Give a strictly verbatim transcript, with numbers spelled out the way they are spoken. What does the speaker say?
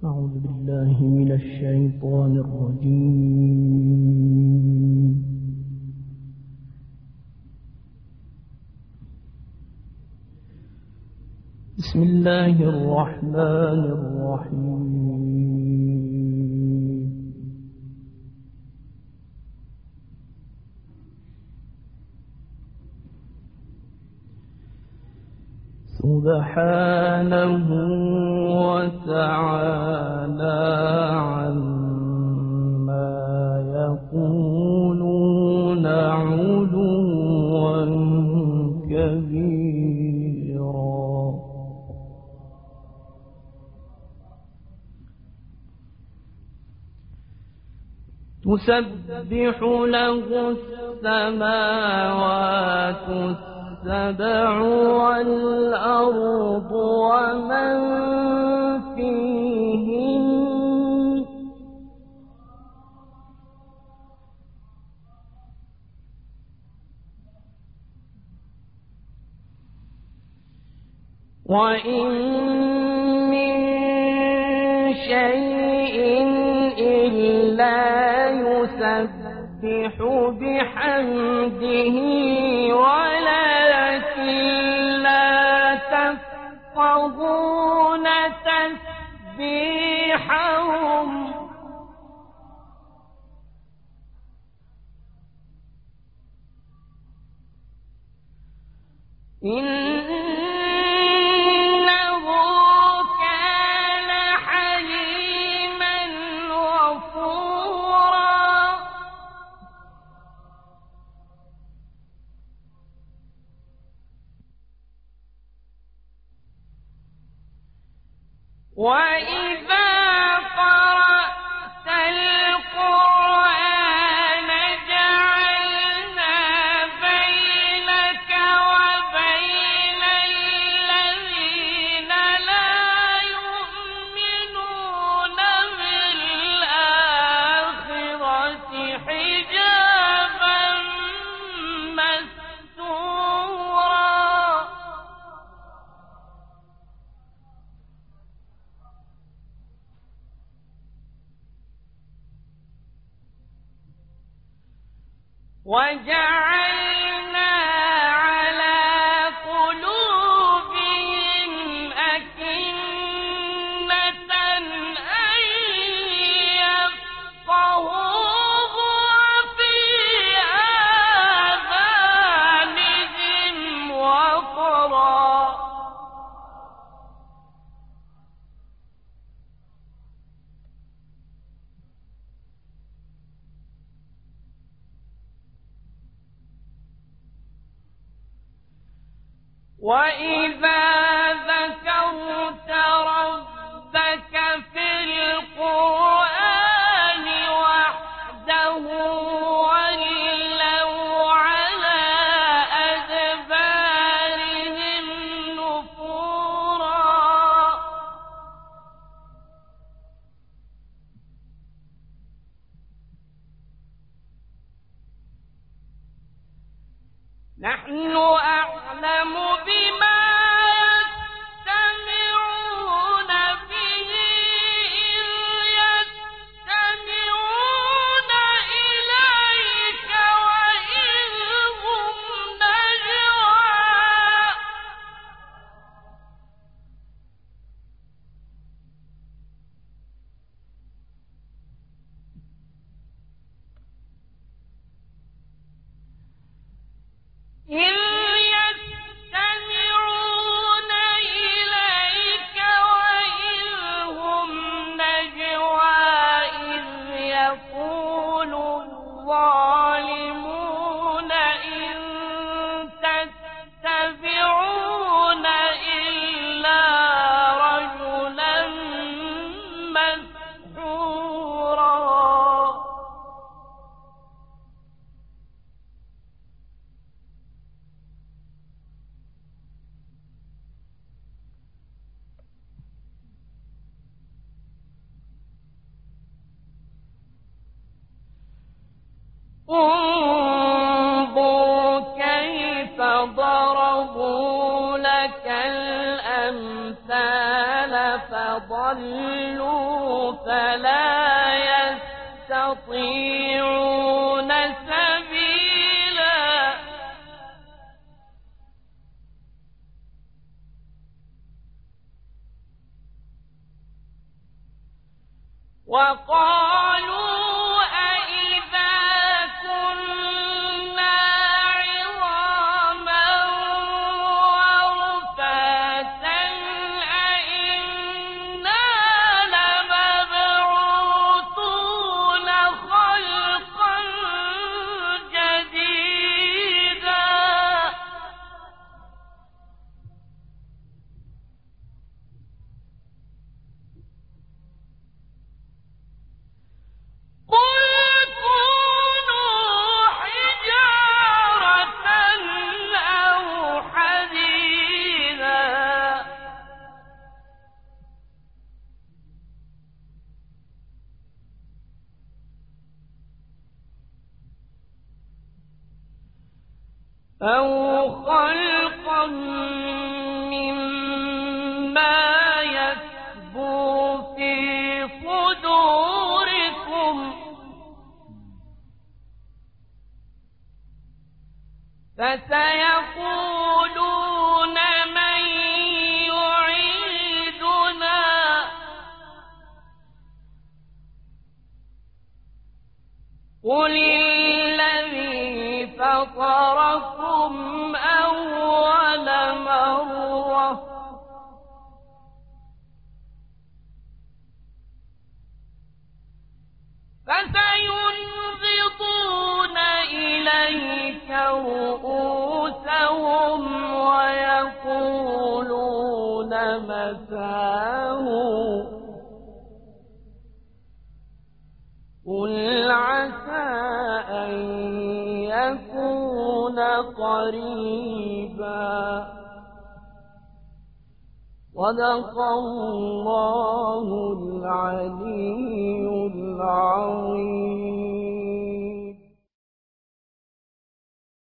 أعوذ بالله من الشيطان الرجيم. بسم الله الرحمن الرحيم. سبحانه وتعالى عما يقولون علوا كبيرا. تسبح له السماوات السبع والأرض ومن فيهن وإن من شيء إلا يسبح بحمده ولكن لا تفقهون تسبيحهم إنه كان حليما غفورا. وإذا قرأت القرآن جعلنا بينك وبين الذين لا يؤمنون بالآخرة حجابا مستورا. وجعلنا على قلوبهم أكنة أن يفقهوه وفي آذانهم وقرا وإذا ذكرت ربك في القرآن وحده ولوا على أدبارهم نفورا. نحن أعلم بما يستمعون به إذ يستمعون إليك وإذ هم نجوى إذ يستمعون إليك وإذ هم نجوى إذ يقول الظالمون إن تتبعون إلا رجلا مسحورا. انظر كيف ضربوا لك الأمثال فضلوا فلا يستطيعون سبيلا وقالوا أو خلقا مما يكبر في صدوركم فسيقولون من يعيدنا قل الذي فطركم أول مرة فسينغضون إليك رؤوسهم ويقولون متاه قل عسى أن يكون قريبا صدق الله العلي